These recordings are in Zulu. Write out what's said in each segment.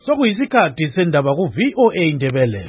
Sokuyisikhathi sendaba ku VOA Ndebele.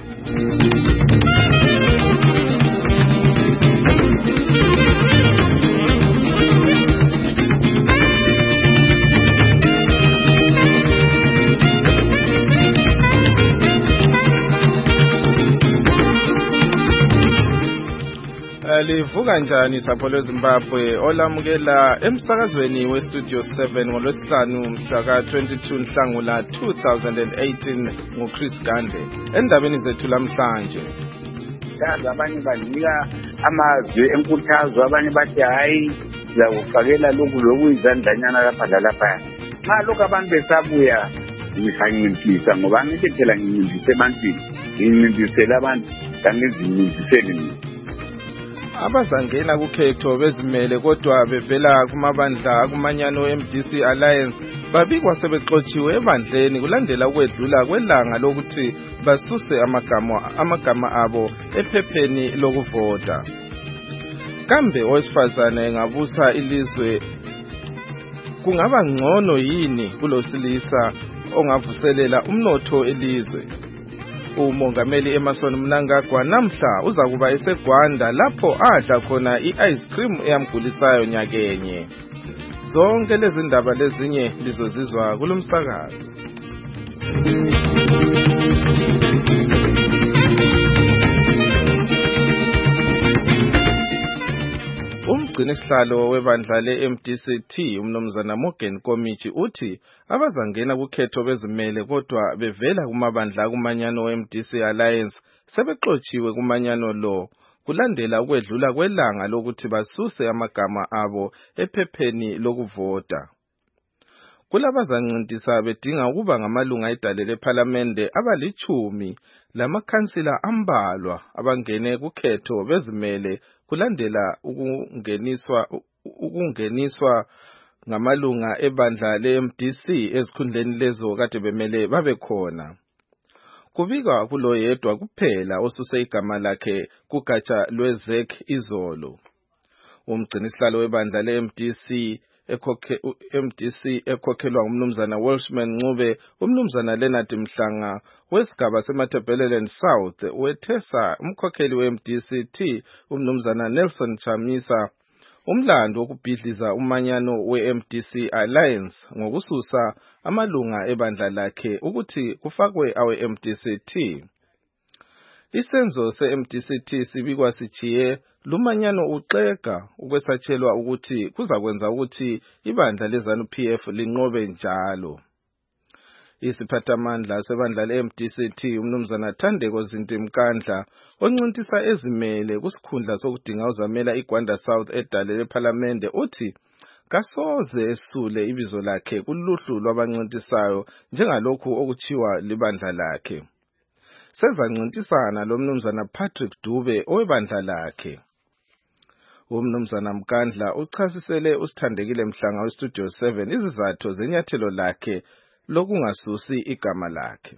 Livuka njani sapho lweZimbabwe olamukela emsakazweni weStudio 7 ngolwesihlanu mhla ka-22 Nhlangula 2018 nguChris Gande. Endabeni zethu lamhlanje, abanye banika amazwi enkuthazo, abanye bathi hayi sizakufakela lokhu lokuyizandlanyana lapha lalapha. Xa lokhu abantu besabuya ngisancintisisa ngoba ngithi phela ngincintise ebantwini, ngincintisela abantu kangizincintiseli mina. abazangena kukhetho bezimele kodwa bevela kumabandla kumanyano MDC Alliance babikwa sebexotshiwe ebandleni kulandela ukwedlula kwelanga lokuthi basuse amagama abo ephepheni lokuvota. Kambe owesifazane engabusa ilizwe kungaba ngcono yini kulosilisa ongavuselela umnotho elizwe? Umongameli Emmerson Mnangagwa namhla uzakuba eseGwanda lapho adla khona i-ice cream eyamgulisayo nyakenye. Zonke lezi ndaba lezinye lizozizwa kulomsakazo. Umgcinisihlalo webandla le-MDC-T umnumzana Morgan Komichi uthi abazangena kukhetho bezimele kodwa bevela kumabandla kumanyano MDC Alliance sebexotshiwe kumanyano lo kulandela ukwedlula kwelanga lokuthi basuse amagama abo ephepheni lokuvota. Kulabazancintisana bedinga ukuba ngamalunga edale lePhalamende abali-10 lamakhansila ambalwa abangene kukhetho bezimele kulandela ukungeniswa ngamalunga ebandla le-MDC ezikhundleni lezo kade bemele babe khona. Kubikwa kulo yedwa kuphela osuse igama lakhe kugatsha lweZEC izolo. Umgcinisihlalo webandla le-MDC ekhokhelwa umnumzana Welshman Ncube, umnumzana Leonard Mhlanga wesigaba seMatabeleland South wethesa umkhokheli we-MDC-T umnumzana Nelson Chamisa umlando wokubhidliza umanyano we-MDC Alliance ngokususa amalunga ebandla lakhe ukuthi kufakwe awe-MDC-T. Isenzo se-MDC-T sibikwa sijiye lumanyano uxega ukwesatshelwa ukuthi kuzakwenza ukuthi ibandla leZANU-PF linqobe njalo. Isiphathamandla sebandla le-MDC-T umnumzana Thandeko Zintimkandla oncintisa ezimele kusikhundla sokudinga uzamela iGwanda South edale lePhalamende uthi kasoze esule ibizo lakhe kuluhlu lwabancintisayo njengalokhu okuchiwa libandla lakhe. Sezancintisana lo mnumzana Patrick Dube owebandla lakhe. Umnumzana Mkandla uchasisele uSithandekile Mhlanga weStudio 7 izizathu zenyathelo lakhe lokungasusi igama lakhe.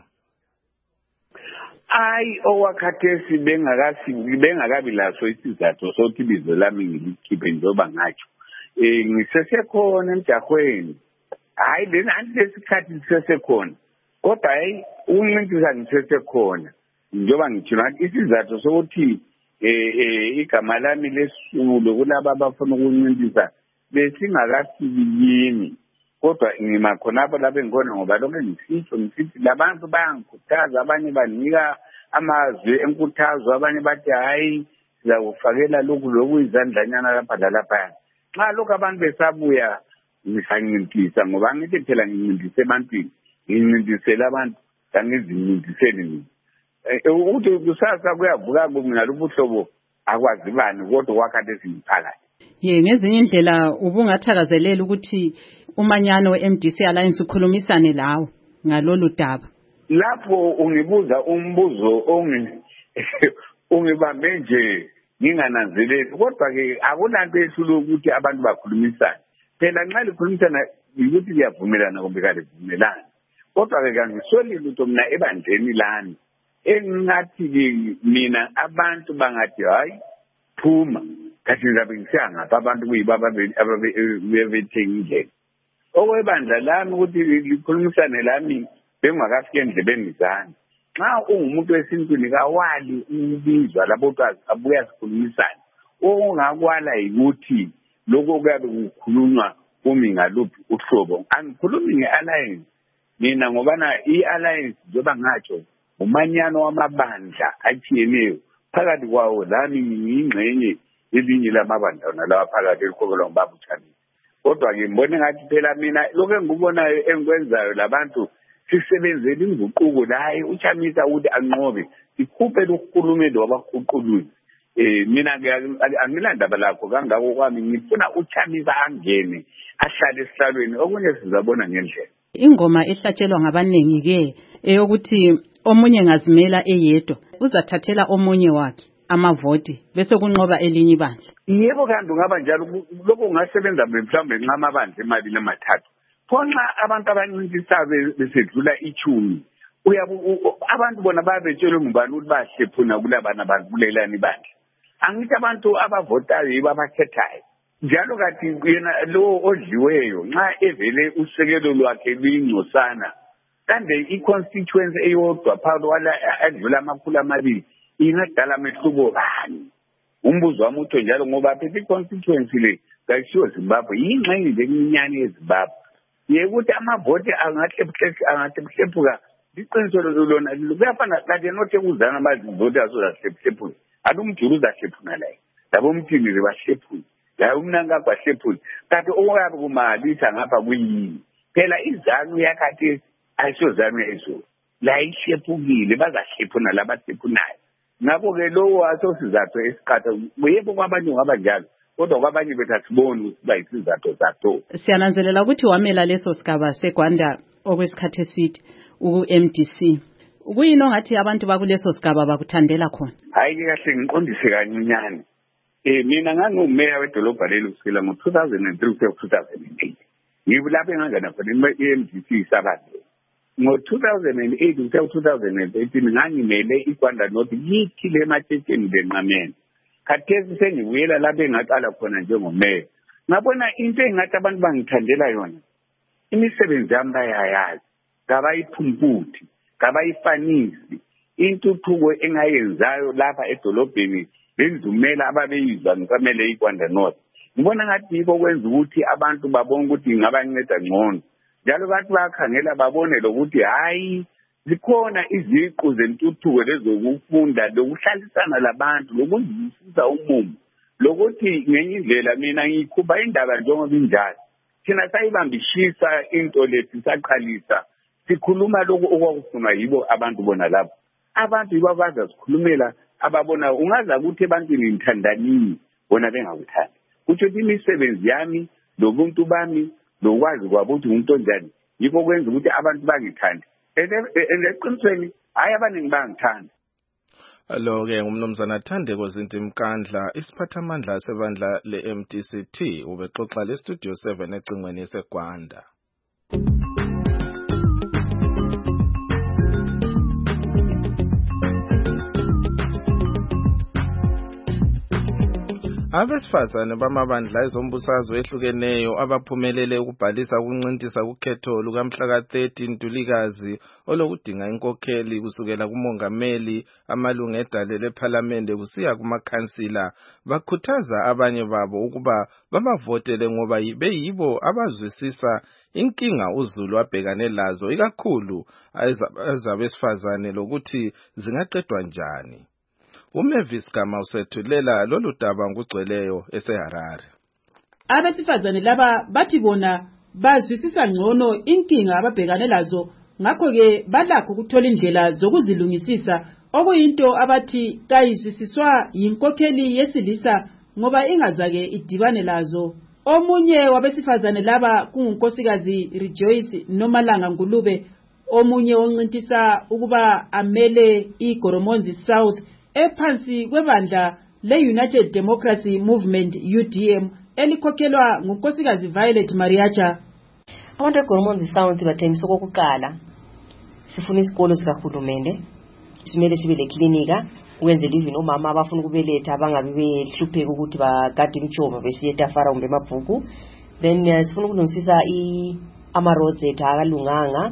Owakhathesi bengakabi laso isizathu sokuthi ibizo lami ngilikhiphe njengoba ngatsho. Ngisesekhona emjahweni. Lesikhathi sisesekhona. Kodwa ukuncintisana ngisesekhona. Njengoba ngitshilo isizathu sokuthi igama lami lesulo kulabo abafuna ukuncincisa besingakafiki yini. Kodwa ngimakhonapho lapho engikona ngoba lokho ngisithi labantu bayangikhuthaza, abanye banika amazwi enkuthazo, abanye bathi hayi sizakufakela lokhu lokuyizandlanyana lapha lalapha. Xa lokhu abantu besabuya ngisancintisa ngoba ngithi phela ngincintise ebantwini, ngincintisela abantu kangizincintiseli mina. Ukuthi kusasa kuyavuka kungaluphi uhlobo akwazi bani kodwa wakhathesi ngiphakathi. Ngezinye indlela ubungathakazelela ukuthi umanyano we-MDC Alliance ukhulumisane lawo ngalolu daba. Lapho ungibuza umbuzo ungibambe nje ngingananzeleli, kodwa ke akunanto esulu ukuthi abantu bakhulumisane. Phela nxa likhulumisana ukuthi liyavumelana kumbe kalivumelani. Kodwa ke kangisoli lutho mina ebandleni lami engathi mina abantu bangathi hayi phuma kathi ngizabe ngisiyangapha abantu kuyibaba ababethengile. Okwebandla lami ukuthi likhulumisane lami bengakafike endlebeni zami. Nxa ungumuntu wesintwini kawali ubizwa lapho abuya sikhulumisana. Ongakwala yikuthi lokho kuyabe kukhulunywa kumi ngaluphi uhlobo. Angikhulumi nge-alliance mina ngobana i-alliance njengoba ngatsho umanyano wamabandla atshiyeneyo phakathi kwawo lami ngiyingxenye elinye lamabandla nalawa phakathi elikhokelwa ngubaba uChamisa. Kodwa-ke ngibone ngathi phela mina lokho engikubonayo engikwenzayo labantu sisebenzele inguquko la hayi uChamisa ukuthi anqobe sikhuphe lokukhulumela wabahuquluzi. Mina angilandaba lakho kangako kwami ngifuna uChamisa angene ahlale esihlalweni okunye sizabona ngendlela. Ingoma ehlatshelwa ngabanengi ke eyokuthi omunye ngazimela eyedwa uzathathela omunye wakhe amavoti bese kunqoba elinye ibandla. Yebo kanti ngaba njalo lokho kungasebenza mhlawumbe nxa amabandla emabili amathathu. Phonxa abantu abancintisana besedlula ichumi abantu bona babetshela ngubani ukuthi bahlephuna kulabana abantu kulelani ibandla. Angithi abantu abavotayo yibo abakhethayo. Njalo kathi yena lo odliweyo nxa evele usekelo lwakhe luyingcosana kanti i-constituency eyodwa phakathi wala adlula amakhulu amabili ingadala amehluko bani. Umbuzo wami utho njalo ngoba phela i-constituency le kayishiwo Zimbabwe yingxenye nje eminyane yeZimbabwe. Yekuthi amavoti angahlephuka liqiniso lona kuyafana kanti nothi ekuzana amavoti azozahlephuka. Adumjulu uzahlephuna la. Labo umthini bahlephuna. La umnanga kwahlephuna. Kanti oyabe kumalitha ngapha kuyini. Phela izanu yakhathi ayisozanu yezo. La ihlephukile bazahlephuna labahlephunayo. Ngakho ke lowo asosizathu esiqatha yebo kwabanye ngabanjalo. Kodwa kwabanye bethu asiboni ukuthi bayisizathu zatho. Siyananzelela ukuthi wamela leso sigaba seGwanda okwesikhathi eside uMDC. Kuyini ongathi abantu bakuleso sigaba bakuthandela khona? Hayi ke kahle ngiqondise kancinyane. Mina ngangumeya wedolobha leli kusukela ngo-2003 kuya ku-2008. Ngilapho engangena khona i-MDC isabathi. Ngo-2008 kuya ku-2013 ngangimele iGwanda North yithi le matshitsheni lenqameni. Khathesi sengibuyela lapho engaqala khona njengomeya. Ngabona into engathi abantu bangithandela yona. Imisebenzi yami bayayazi. Kabayiphumphuthi, kabayifanisi. Intuthuko engayenzayo lapha edolobheni benzumela ababeyizwa ngisamele iGwanda North. Ngibona ngathi yiko kwenza ukuthi abantu babone ukuthi ngabanceda ngcono. Njalo bathi bakhangela babone lokuthi hayi zikhona iziqu zentuthuko lezokufunda lokuhlalisana labantu lokuzwisisa umumo lokuthi ngenye indlela mina ngikhuba indaba njengoba injalo. Thina sayibambishisa into lethi saqalisa sikhuluma lokho okwakufunwa yibo abantu bona lapho. Abantu yibo abazazikhulumela ababona ungaza ukuthi ebantwini ngithandanini bona bengakuthandi. Kuthi imisebenzi yami lobuntu bami lokwazi kwabo ukuthi umuntu onjani yiko kwenza ukuthi abantu bangithande. Eqinisweni hayi abaningi bangithanda. Lo-ke ngumnumzana Thandeko Zintimkandla isiphathamandla sebandla le-MDC ubexoxa le-Studio 7 ecingweni seGwanda. Abesifazane bamabandla ezombusazwe ehlukeneyo abaphumelele ukubhalisa ukuncintisa kukhetho lukamhla ka-13 Ntulikazi olokudinga inkokheli kusukela kumongameli amalungu edale lephalamende kusiya kumakhansila bakhuthaza abanye babo ukuba babavotele ngoba beyibo abazwisisa inkinga uZulu abhekane lazo ikakhulu ezabesifazane lokuthi zingaqedwa njani. uMavis Gama usethulela lolu daba ngugcweleyo eseHarare. Abesifazane laba bathi bona bazwisisa ngcono inkinga ababhekane lazo ngakho ke balakho ukuthola indlela zokuzilungisisa okuyinto abathi kayizwisiswa yinkokheli yesilisa ngoba ingazake idibane lazo. Omunye wabesifazane laba kungunkosikazi Rejoice Nomalanga Ngulube omunye oncintisa ukuba amele iGoromonzi South ephansi kwebandla le-United Democracy Movement UDM elikhokhelwa ngunkosikazi Violet Mariacha. Abantu eGoromonzi South bathembisa okokuqala sifuna isikolo sikahulumende simele sibe leklinika ukwenzela even omama abafuna ukubeletha bangabe behlupheka ukuthi bagade imijova besiye eTafara kumbe emabhuku. Then sifuna ukulungisisa ama-roads ethu akalunganga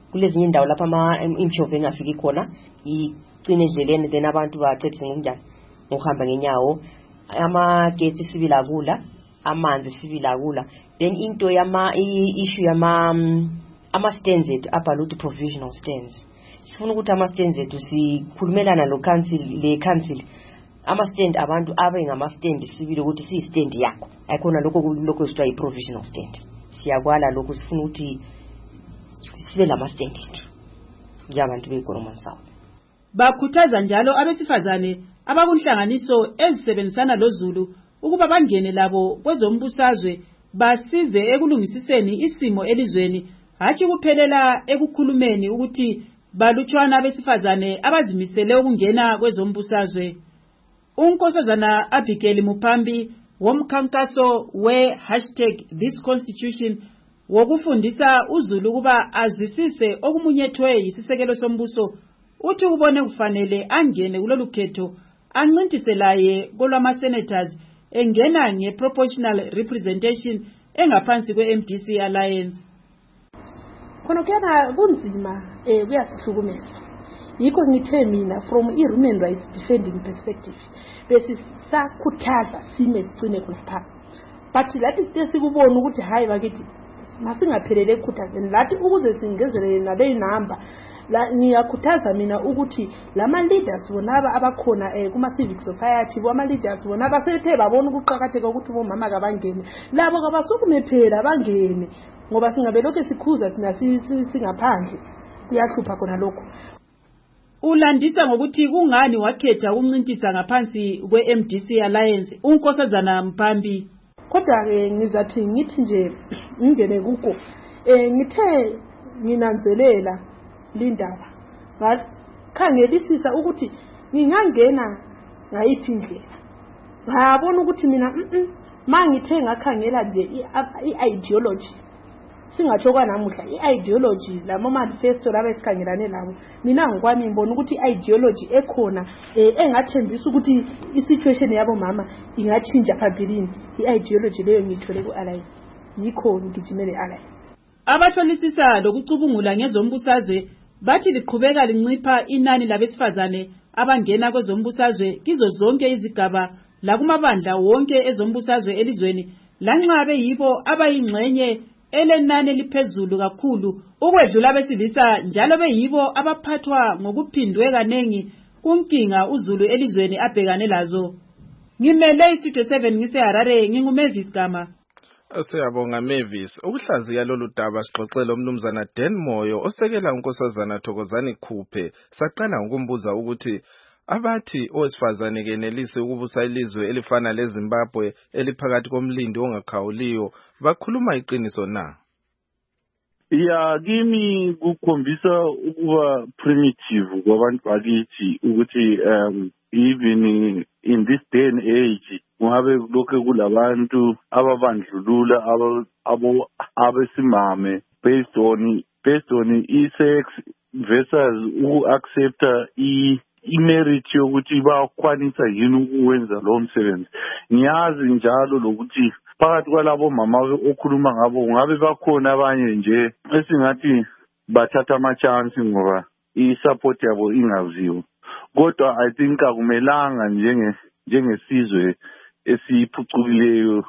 kulezinye indawo lapha imshove engafiki khona igcine endleleni then abantu baqedise ngokunjani ngokuhamba ngenyawo amagetsi sibila kula amanzi sibila kula then into issue ama-stands ethu abhalwe ukuthi provisional stands sifuna ukuthi ama-stands ethu sikhulumelana le council ama-stand abantu abe ngama-stand sibile ukuthi siyi-stand yakho ayikhona lokho esithiwa yi-provisional stand siyakwala lokho sifuna ukuthi sibe lama-stand ethu njengabantu be-Goromont South. Bakhuthaza njalo abesifazane abakunhlanganiso ezisebenzisana loZulu ukuba bangene labo kwezombusazwe basize ekulungisiseni isimo elizweni hatshi kuphelela ekukhulumeni ukuthi balutshwana abesifazane abazimisele ukungena kwezombusazwe. Unkosazana Abigail Mupambi womkhankaso #ThisConstitution wokufundisa uZulu kuba azwisise okumunyethwe yisisekelo sombuso uthi ubone kufanele angene kulolu khetho ancintise laye kolwama-senators engena nge-proportional representation engaphansi kwe-MDC Alliance. Khona kuyaba kunzima kuyasihlukumeza. Yikho ngithe mina from i-human rights defending perspective besisakhuthaza sime sigcine khona. But lathi sikubona ukuthi hayi bakithi masingaphelele ekukhuthazeni lathi ukuze singezelele nale number la ngiyakhuthaza mina ukuthi lama leaders bonaba abakhona kuma civic society ama leaders bona basethe babona ukuqhakatheka ukuthi bomama kabangene labo kabasukume phela bangene ngoba singabe lokho sikhuza thina singaphandle kuyahlupha khona lokho. Ulandisa ngokuthi kungani wakhetha ukuncintisa ngaphansi kwe-MDC Alliance unkosazana Mpambi. Kodwa ngizathi ngithi nje ngingene kuko ngithe nginanzelela lindaba ngakhangelisisa ukuthi ngingangena ngayiphi indlela ngabona ukuthi mina mangithe ngakhangela nje i-ideology singatsho namuhla i-ideology lama manifesto laba esikhangelane labo mina ngokwami ngibona ukuthi i-ideology ekhona engathembisa ukuthi i-situation yabo mama ingatshintsha phambilini i-ideology leyo ngithole ku-Alliance yikho ngigijimele Alliance. Abatholisisa lokucubungula ngezombusazwe bathi liqhubeka lincipha inani labesifazane abangena kwezombusazwe kizo zonke izigaba lakumabandla wonke ezombusazwe elizweni lanxa beyibo abayingxenye elenani liphezulu kakhulu ukwedlula besilisa njalo beyibo abaphathwa ngokuphindwe kanengi kunkinga uZulu elizweni abhekane lazo. Ngimele iStudio 7 ngiseHarare nginguMavis Gama. Siyabonga Mavis. Ukuhlaziya lolu daba sixoxela umnumzana Dan Moyo osekela unkosazana Thokozani Khuphe. Saqala ngokumbuza ukuthi abathi owesifazane kenelise ukubusa ilizwe elifana leZimbabwe eliphakathi komlindi ongakhawuliyo bakhuluma iqiniso na? Ya kimi kukhombisa ukuba primitive kwabantu bakithi ukuthi even in this day and age ngabe lokho kulabantu ababandlulula abesimame based on sex versus uaccepta imerit yokuthi bakwanisa yini ukwenza lo msebenzi. Ngiyazi njalo lokuthi phakathi kwalabo mama okhuluma ngabo ngabe bakhona abanye nje esingathi bathatha ama chance ngoba i-support yabo ingaziwa. Kodwa I think akumelanga njengesizwe esiphucukileyo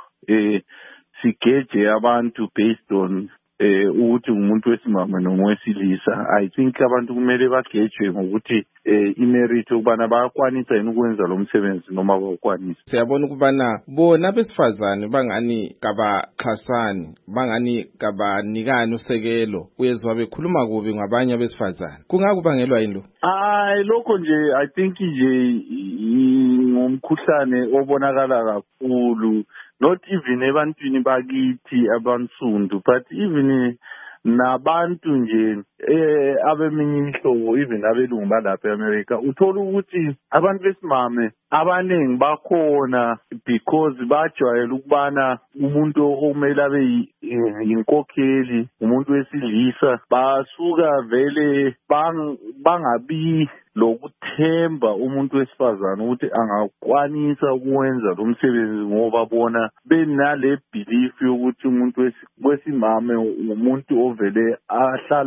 sigeje abantu based on ukuthi umuntu wesimame noma wesilisa. I think abantu kumele bagejwe ngokuthi imerit ukubana bayakwanisa yini ukwenza lo msebenzi noma abakwanisa. Siyabona ukubana bona besifazane bangani kabaxhasani bangani kabanikani usekelo uyezwa bekhuluma kubi ngabanye besifazane kungakubangelwa yini lo? Lokho nje I think nje ngumkhuhlane obonakala kakhulu not even ebantwini bakithi abansundu but even nabantu nje abeminye imihlobo even abelungu balapha eAmerica uthola ukuthi abantu besimame abaningi bakhona because bajwayele ukubana umuntu omele abe inkokheli umuntu wesilisa basuka vele bangabi lokuthemba umuntu wesifazane ukuthi angakwanisa ukwenza lo msebenzi ngoba bona benale belief yokuthi umuntu wesimame umuntu ovele ahlala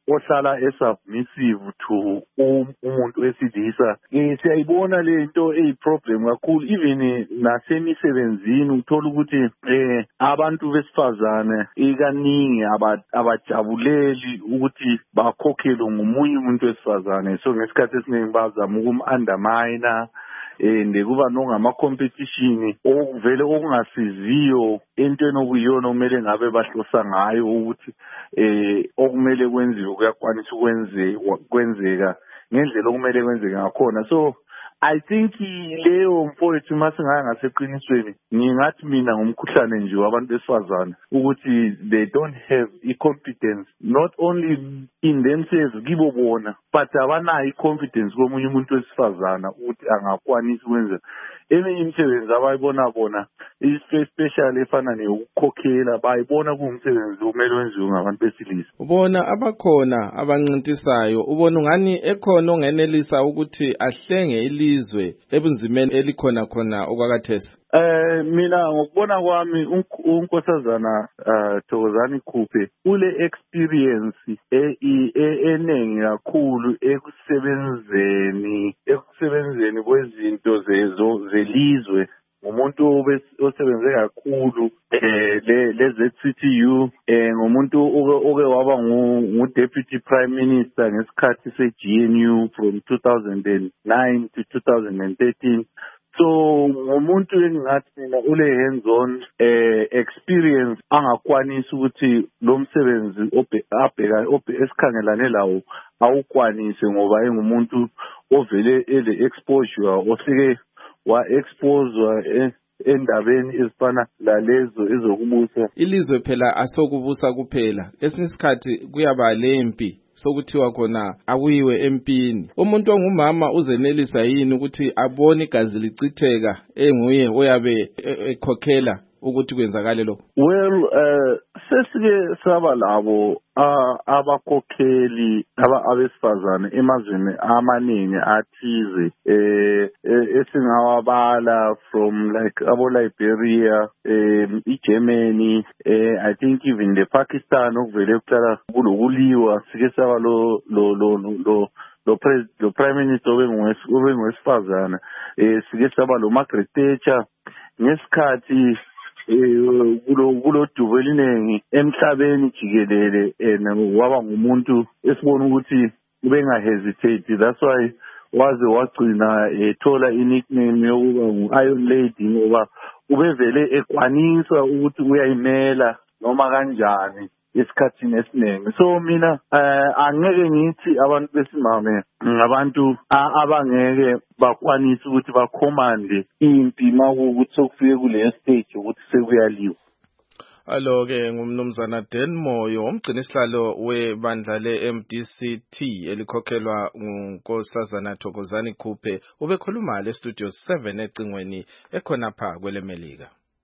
ohlala esubmissive to umuntu wesilisa. Siyayibona lento eyiproblem kakhulu even nasemisebenzini uthola ukuthi abantu besifazane ikaningi abajabuleli ukuthi bakhokhelwe ngomunye umuntu wesifazane, so ngesikhathi esiningi bazama ukum-undermine and kuba nongama-competition okuvele okungasiziyo entweni okuyiyona okumele ngabe bahlosa ngayo ukuthi okumele kwenziwe kuyakwanisa kwenzeka ngendlela okumele kwenzeke ngakhona. So I think leyo mfowethu masingaya ngaseqinisweni ngingathi mina ngumkhuhlane nje wabantu besifazane ukuthi they don't have i-confidence not only in themselves kibo bona but abanayo i-confidence komunye umuntu wesifazana ukuthi angakwanisa ukwenza eminye imisebenzi abayibona bona especially efana neyokukhokhela bayibona kuwumsebenzi okumele wenziwe ngabantu besilisa. Ubona abakhona abancintisayo, ubona ungani ekhona ongenelisa ukuthi ahlenge ilizwe ebunzimeni elikhona khona okwakathesi? Mina ngokubona kwami unkosazana Thokozani Khuphe ule experience enengi kakhulu ekusebenzeni kwezinto zelizwe. Ngumuntu osebenze kakhulu le-ZCTU, ngumuntu oke waba ngu-Deputy Prime Minister ngesikhathi se-GNU from 2009 to 2013. So ngumuntu engathi mina ule hands-on experience angakwanisa ukuthi lo msebenzi esikhangelane lawo awukwanise ngoba engumuntu ovele ele-exposure osike wa-exposwa endabeni ezifana lalezo ezokubusa. Ilizwe phela asokubusa kuphela, esinye isikhathi kuyaba lempi sokuthiwa khona akuyiwe empini. Umuntu ongumama uzenelisa yini ukuthi abone igazi licitheka enguye oyabe ekhokhela ukuthi kwenzakale lokho? Well, sesike saba labo abakhokheli abesifazane emazweni amaningi athize esingawabala from like abo-Liberia, i-Germany, I think even the Pakistan okuvele kuhlala kulokuliwa. Sike saba lo prime minister obengowesifazane, sike saba lo Margaret Thatcher ngesikhathi kulo dubo eliningi emhlabeni jikelele waba ngumuntu esibona ukuthi ubengahesitate. That's why waze wagcina ethola i-nickname yokuba ngu-Iron Lady ngoba ubevele ekwanisa ukuthi uyayimela noma kanjani esikhathini esiningi. So mina angeke ngithi abantu besimame ngabantu abangeke bakwanisa ukuthi bakhomande impi makuwukuthi sokufike kuleyo stage ukuthi sekuyaliwa. Alo-ke ngumnumzana Dan Moyo, umgcinisihlalo webandla le-MDCT elikhokhelwa ngunkosazana Thokozani Khuphe, ubekhuluma le-Studio 7 ecingweni ekhona pha kwele Melika.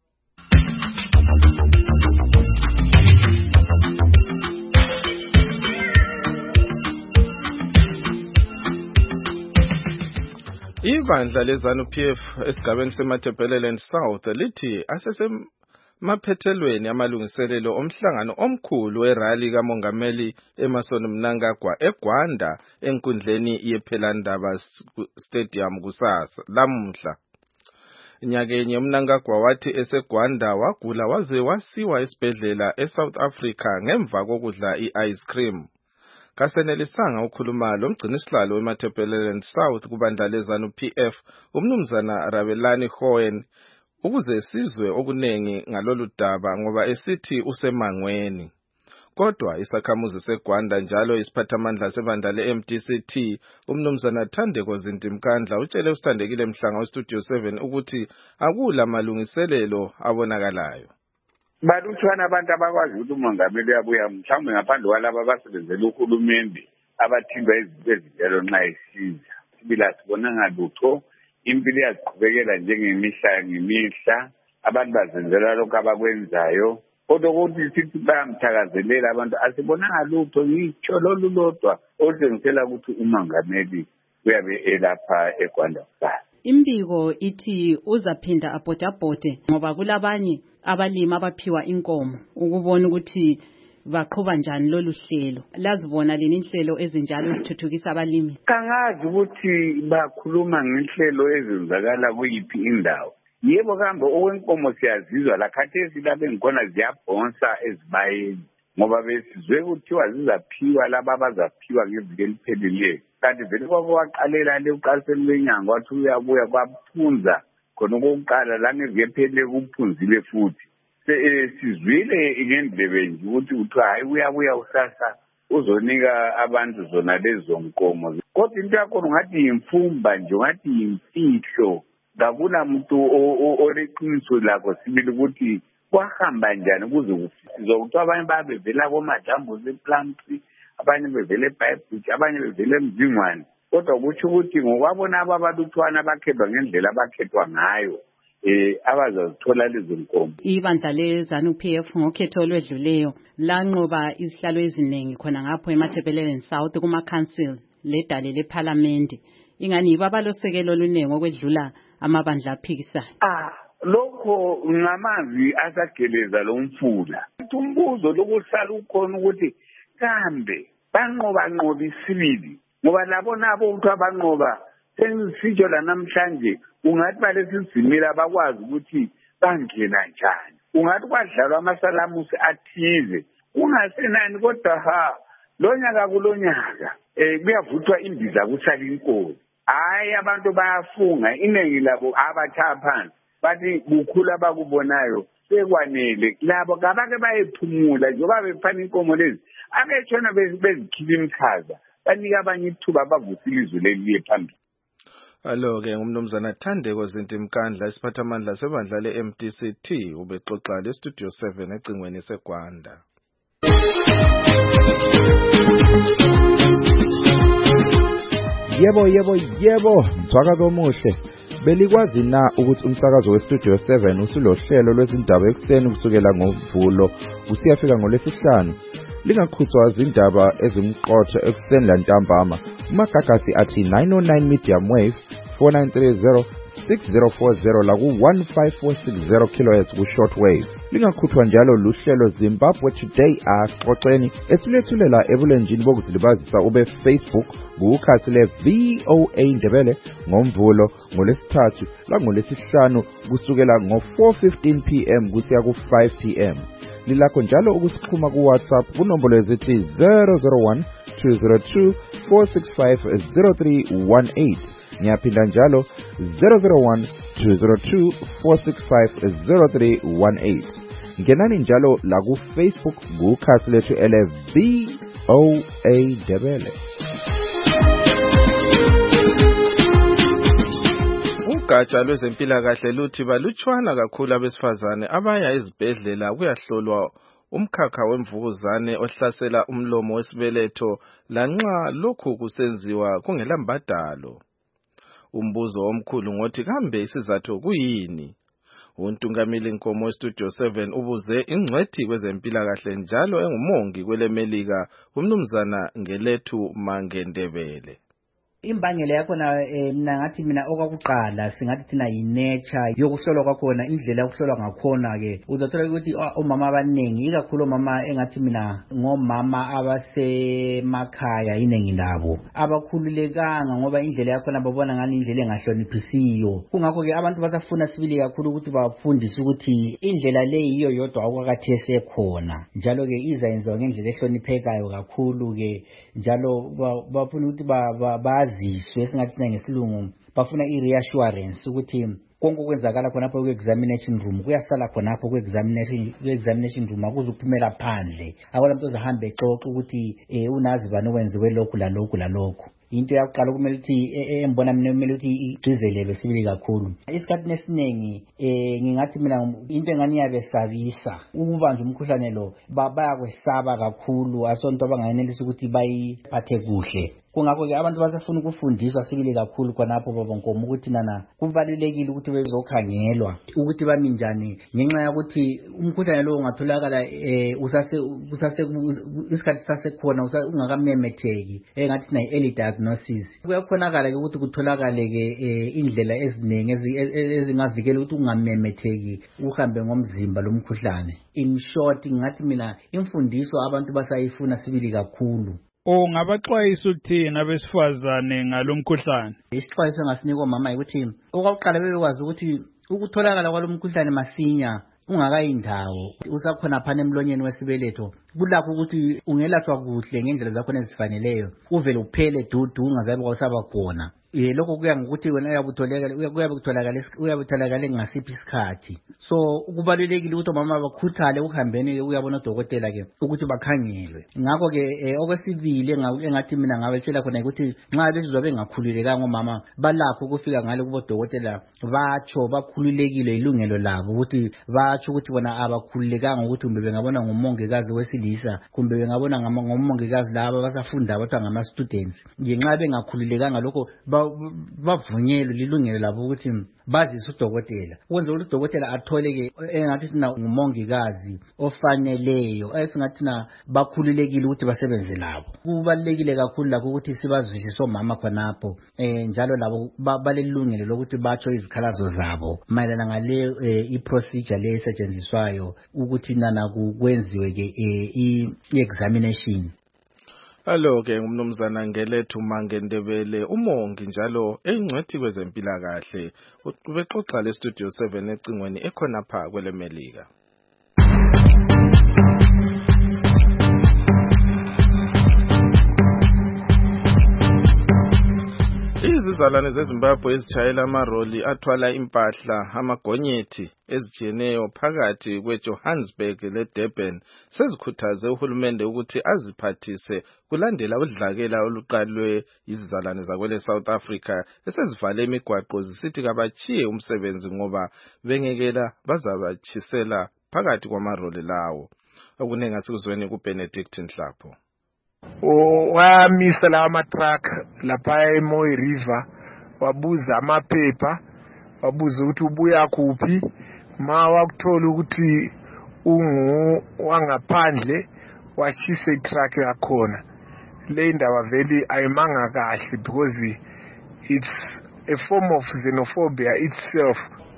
Ibandla leZANU-PF esigabeni seMatabeleland South lithi asesemaphethelweni amalungiselelo omhlangano omkhulu werally kamongameli Emmerson Mnangagwa eGwanda enkundleni yePhelandaba Stadium kusasa lamuhla. Nyakenye uMnangagwa wathi eseGwanda wagula waze wasiwa esibhedlela eSouth Africa ngemva kokudla i-ice cream. Kasenelisanga ukhuluma lo mgcinisihlalo weMatabeleland South kubandla leZANU-PF umnumzana Rabelani Hohen ukuze sizwe okunengi ngalolu daba ngoba esithi usemangweni. Kodwa isakhamuzi seGwanda njalo isiphathamandla sebandla le-MDCT umnumzana Thandeko Zintimkandla utshele usithandekile Mhlanga weStudio 7 ukuthi akula malungiselelo abonakalayo. Baluthwana abantu abakwazi ukuthi umongameli uyabuya mhlawumbe ngaphandle kwalabo abasebenzela uhulumende abathindwa izinto ezinjalo nxa isiza. Sibila sibona ngalutho, impilo iyaziqhubekela ngemihla, abantu bazenzela lokho abakwenzayo. Kodwa ukuthi sithi bayamthakazelela abantu asibonanga lutho ngitsho lolu lodwa olutshengisela ukuthi umongameli uyabe elapha eGwanda kusasa. Imbiko ithi uzaphinda abhodabhode ngoba kulabanye abalimi abaphiwa inkomo ukubona ukuthi baqhuba njani lolu hlelo lazibona lini inhlelo ezinjalo ezithuthukisa abalimi kangazi ukuthi bakhuluma ngenhlelo ezenzakala kuyiphi indawo yebo kambe okwenkomo siyazizwa la khathesi lapho engikhona ziyabhonsa ezibayeni ngoba besizwe kuthiwa zizaphiwa laba abazaphiwa ngeviki elipheleleyo kanti vele kwaqalela le uqaliseni lwenyanga wathi uyabuya kwaphunza khona okokuqala la ngeviki elipheleleyo kuphunzile futhi sizwile ngendlebe nje ukuthi kuthiwa hayi uyabuya usasa uzonika abantu zona lezo nkomo kodwa into yakhona ungathi yimfumba nje ungathi yimfihlo ngakuna muntu oleqiniso lakho sibili ukuthi kwahamba njani kuze kufike ukuthi abanye babevela komajambuzi ePlumtree abanye bevele eBhayibhuthi abanye bevele eMzingwane kodwa kutsho ukuthi ngokwabona ababaluthwana abakhethwa ngendlela abakhethwa ngayo abazazithola lezo nkomo ibandla leZANU-PF ngokhetho olwedluleyo lanqoba izihlalo eziningi khona ngapho eMatabeleland South kuma council ledale leParliament ingani ibabalosekelo oluningi okwedlula amabandla aphikisayo lokho ngamazi asageleza lo mfula umbuzo lokusala ukhona ukuthi kambe banqoba isibili ngoba labo nabo ukuthi abanqoba sengizisitsho la namhlanje ungathi balesizimila bakwazi ukuthi bangena njani ungathi kwadlalwa amasalamusi athize kungasenani kodwa lonyaka kulonyaka kuyavuthwa imbiza kusala inkosi hayi abantu bayafunga iningi labo abathatha phansi bathi kukhulu abakubonayo sekwanele labo kabake bayephumula njengoba befana inkomo lezi abetshona bezikhipha imikhaza banika abanye ithuba abavusile izwe leliye phambili Alo-ke ngumnumzana Thandeko Zintimkandla isiphathamandla sebandla le-MDCT ubexoxa le-Studio 7 ecingweni seGwanda. Yebo, mthwakazi omuhle. Belikwazi na ukuthi umsakazo we-Studio 7 usulohlelo lwezindaba ekuseni kusukela ngoMvulo kusiyafika ngoLwesihlanu? Lingakhuthwa izindaba ezimqotho ekuseni lantambama. Umagagasi athi 909 medium wave 4930 6040 la ku-15460 kHz ku-shortwave. Lingakhuthwa njalo luhlelo Zimbabwe Today axoxeni esilethulela ebulenjini bokuzilibazisa ube Facebook ngukhathi le-VOA Ndebele ngoMvulo ngoLwesithathu langolwesihlanu kusukela ngo-4:15 PM kusiya ku-5 PM. Lilakho njalo ukusixhuma ku-WhatsApp kunombolo ezithi 001 202 465 0318. Ngiyaphinda njalo 001 202 465 0318. Ngenani njalo la ku-Facebook ngukhathi lethu ele-VOA Ndebele. Ugatsha lwezempilakahle luthi balutshwana kakhulu abesifazane abaya ezibhedlela kuyahlolwa umkhakha wemvukuzane ohlasela umlomo wesibeletho lanxa lokhu kusenziwa kungelambadalo. Umbuzo omkhulu ngothi kambe isizathu kuyini? Untungameli Nkomo Studio 7 ubuze ingcwethi kwezempilakahle njalo engumongi kwelemelika umnumzana Ngelethu Mangendebele. Imbangela yakhona mina ngathi mina okwakuqala singathi thina yi-nature yokuhlolwa kwakhona indlela yokuhlolwa ngakhona ke uzothola ukuthi omama abaningi ikakhulu omama engathi mina ngomama abasemakhaya iningi labo abakhululekanga ngoba indlela yakhona babona ngani indlela engahloniphisiyo kungakho ke abantu basafuna sibili kakhulu ukuthi bafundiswe ukuthi indlela le yiyo yodwa okwakhathesi ekhona njalo ke izayenziwa ngendlela ehloniphekayo kakhulu ke njalo bafuna ukuthi baziswe esingathi ngesilungu bafuna i-reassurance ukuthi konke okwenzakala khonapho ku-examination room kuyasala khonapho ku-examination room akuzuphumela phandle akula muntu ozahambe exoxa ukuthi unazi bani owenziwe lokhu lalokhu lalokhu into yakuqala kumele ukuthi embona mina kumele ukuthi igcizelelwe sibili kakhulu isikhathi nesiningi ngingathi mina into engani yabesabisa ukubanjwa umkhuhlane lo bayakwesaba kakhulu asonto abangayenelisa ukuthi bayiphathe kuhle kungakho ke abantu basafuna ukufundiswa sibili kakhulu khonapho babonkomo ukuthi nana kubalulekile ukuthi bezokhangelwa ukuthi bami njani ngenxa yokuthi umkhuhlane lo ungatholakala isikhathi sasekhona ungakamemetheki engathi sina early diagnosis. Kuyakhonakala ke ukuthi kutholakale ke indlela eziningi ezingavikela ukuthi ungamemetheki uhambe ngomzimba lomkhuhlane. In short ngathi mina imfundiso abantu basayifuna sibili kakhulu. Ngabaxwayisa ukuthini abesifazane ngalomkhuhlane? Isixwayiso engasinikwa mama ukuthi okokuqala bebekwazi ukuthi ukutholakala kwalomkhuhlane masinya ungakayindawo usakhona phana emlonyeni wesibeletho kulapho ukuthi ungelatshwa kuhle ngendlela zakhona ezifaneleyo uvele uphele dudu ungazabe kwasaba khona. Lokho kuya ngokuthi wena uyabutholakala ngasiphi isikhathi. So kubalulekile ukuthi omama bakhuthale ukuhambeni uyabona udokotela ke ukuthi bakhangelwe. Ngakho ke okwesibili engathi mina ngabetshela khona ukuthi nxa besizwa bengakhululekanga omama balapho ukufika ngale kubo dokotela batsho bakhululekile ilungelo labo ukuthi batsho ukuthi bona abakhululekanga ukuthi kumbe bengabona ngomongikazi wesilisa kumbe bengabona ngomongikazi laba basafunda abathwa ngama students. Ngenxa bengakhululekanga lokho bavunyelwe lilungelo labo ukuthi bazise udokotela ukwenza ukuthi udokotela athole ke engathi sina ngumongikazi ofaneleyo esingathi na bakhululekile ukuthi basebenze labo. Kubalulekile kakhulu lakho ukuthi sibazwisise omama khonapho njalo labo balelungelo lokuthi batsho izikhalazo zabo mayelana ngale iprocedure le esetshenziswayo ukuthi nana kwenziwe ke i-examination. Alo ke umnumzana Ngelethu Mangendebele umongi njalo engcwethi kwezempilakahle ubexoxa le studio 7 ecingweni ekhona pha kwele Melika. Izizalwane zeZimbabwe ezitshayela amaroli athwala impahla amagonyethi ezijiyeneyo phakathi kweJohannesburg leDurban sezikhuthaze uhulumende ukuthi aziphathise kulandela udlakela oluqalwe izizalwane zakwele South Africa esezivale imigwaqo zisithi kabachiye umsebenzi ngoba bengekela bazabatshisela phakathi kwamaroli lawo. Okunengi asikuzweni kuBenedict Nhlapho. Wamisa lawa matruck lapha eMoy River wabuza amaphepha wabuza ukuthi ubuya kuphi ma wakuthola ukuthi wangaphandle washisa itruck yakhona. Le ndaba vele ayimanga kahle because it's a form of xenophobia itself.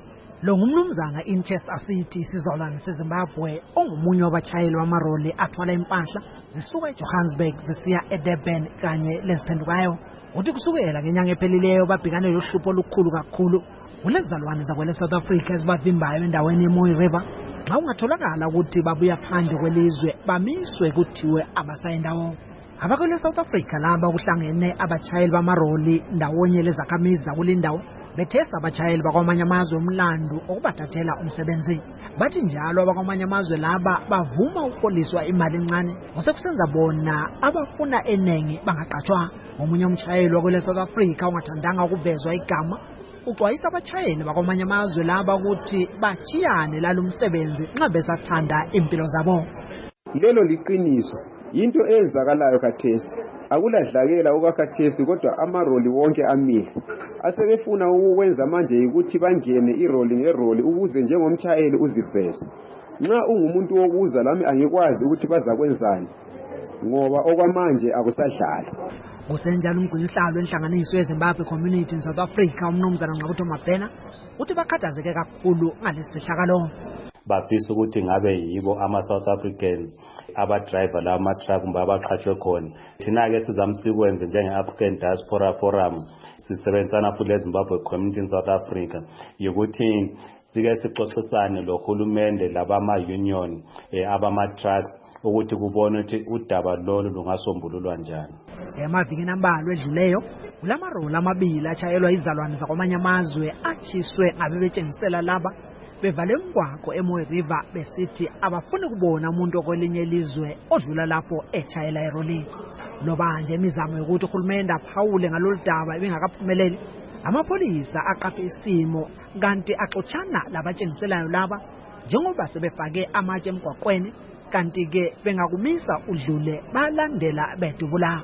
Lo ngumnumzana Inchester City sizolwana seZimbabwe ongumunye wabatshayeli wamaroli athwala impahla zisuka eJohannesburg zisiya eDurban kanye leziphendukayo. Uthi kusukela ngenyanga ephelileyo babhekane lohlupho olukhulu kakhulu kulezizalwane zakwele South Africa ezibavimbayo endaweni yeMoy River. Xa ungatholakala ukuthi babuya phandle kwelizwe bamiswe kuthiwe abasayendawo. Abakwele South Africa laba kuhlangene abatshayeli bamaroli ndawonye lezakhamizi zakulindawo bethesa abatshayeli bakwamanye amazwe umlando okubathathela umsebenzi. Bathi njalo abakwamanye amazwe laba bavuma ukuholiswa imali encane ngosekusenza bona abafuna enengi bangaqatshwa. Omunye umtshayeli wakwele South Africa ongathandanga ukuvezwa igama uxwayisa abatshayeli bakwamanye amazwe laba ukuthi bachiyane lalo umsebenzi nxa besathanda impilo zabo. Lelo liqiniso into ezakalayo khathesi akuladlakela okakhathesi kodwa amaroli wonke amile asebefuna ukwenza manje ukuthi bangene iroli ngeroli ukuze njengomtshayeli uziveze. Nxa ungumuntu wokuza lami angikwazi ukuthi bazakwenzani ngoba okwamanje akusadlala. Kusenjalo umgwinhlalo enhlanganiso yeZimbabwe Community in South Africa umnumzana Nqabutho Mabhena uthi bakhathazeke kakhulu ngalesi sehlakalo. Bafisa ukuthi ngabe yibo ama-South Africans abadriver la ama-truck kumbe abaqhatshwe khona. Thina-ke sizamsikwenze njenge-African Diaspora Forum sisebenzisana futhi leZimbabwe Community in South Africa yokuthi sike sixoxisane lohulumende labama-union abama-trucks ukuthi kubone ukuthi udaba lolu lungasombululwa njani. Emavikini ambalwa edluleyo kulamaroli amabili atshayelwa izizalwane zakwamanye amazwe atshiswe ngabebetshengisela laba bevale umgwaqo eMoy River besithi abafuni kubona umuntu okwelinye ilizwe odlula lapho etshayela iroli. Loba nje imizamo yokuthi uhulumende aphawule ngalolu daba ibingakaphumeleli, amapholisa aqaphe isimo kanti axoxana labatshengiselayo laba njengoba sebefake amatshe emgwaqweni kanti ke bengakumisa udlule balandela bedubula.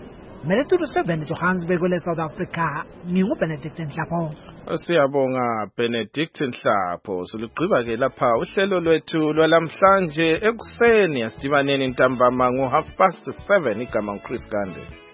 Meletulu 7 Johannesburg kwele South Africa. NginguBenedict Nhlapho. Siyabonga Benedict Nhlapho. Siligqiba ke lapha uhlelo lwethu lwalamhlanje ekuseni asidibaneni ntambama ngo 7:30 igama uChris Gande.